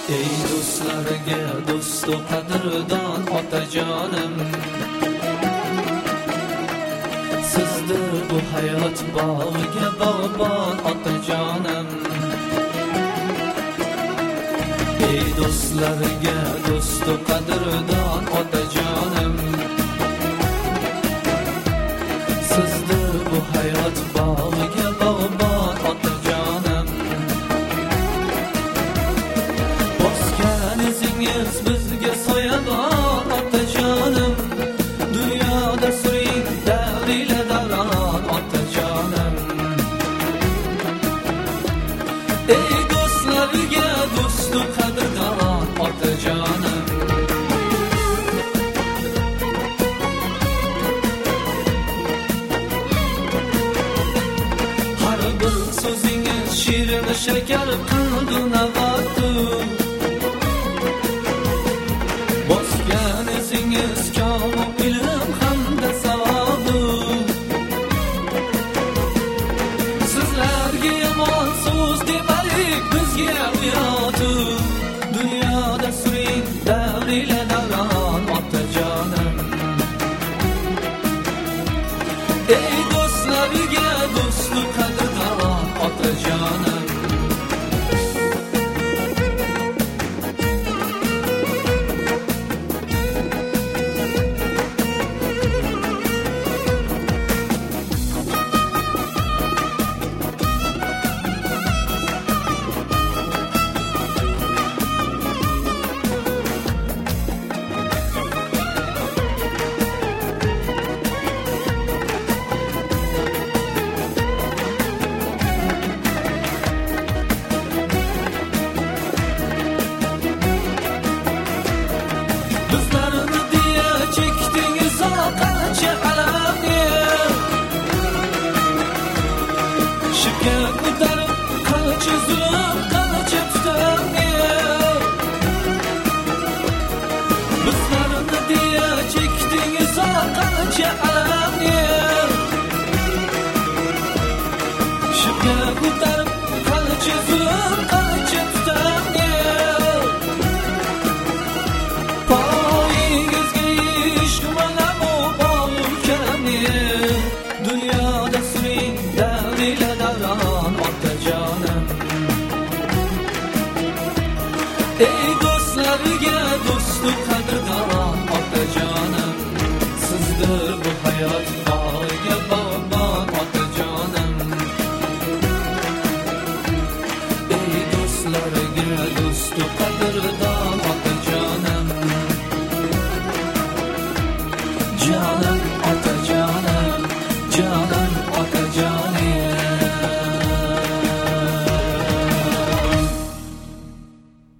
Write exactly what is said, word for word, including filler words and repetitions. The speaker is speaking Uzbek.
Ey do'stlarga do'stu qadrdon otajonim, sizdir bu hayot bog'iga bog'bon otajonim. Ey do'stlarga do'stu qadrdon otajonim, sizdir bu hayot bog'iga bog'bon otajonim. Bosgan izingiz bizga soyabon otajonim, dunyoda suring davrila davron otajonim. Ey do'stlarga do'stu qadrdon otajonim, har bir so'zingiz shirin shakar qildi navatu. Bosgan izingiz komil ilm hamda savobu. Sizlarga yomon so'z demalik bizga uyotu, dunyoda suring davrila davron otajonim. Ey do'stlarga do'stu qadrdon otajonim, bizlarni diya chekdingiz qancha alamni, shibga ko'tarib qancha zulm qancha tutamni. Bizlarni diya chekdingiz qancha alamni, shibga ko'tarib qancha zulm qancha tutamni. Dunyoda suring davrila davron otajonim. Ey do'stlarga do'stu qadrdon otajonim, sizdir bu hayot bog'iga bog'bon otajonim. Ey do'stlarga do'stu qadrdon